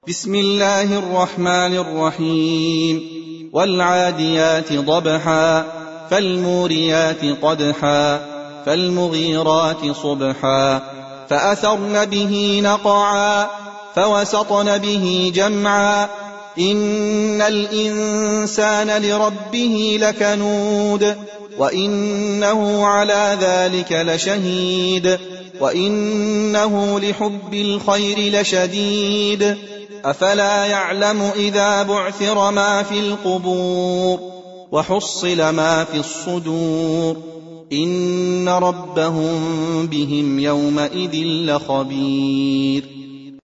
بسم الله الرحمن الرحيم. والعاديات ضبحا فالموريات قدحا فالمغيرات صبحا فأثرن به نقعا فوسطن به جمعا إن الإنسان لربه لكنود وإنه على ذلك لشهيد وإنه لحب الخير لشديد أفلا يعلم إذا بعثر ما في القبور وحصل ما في الصدور إن ربهم بهم يومئذ لخبير.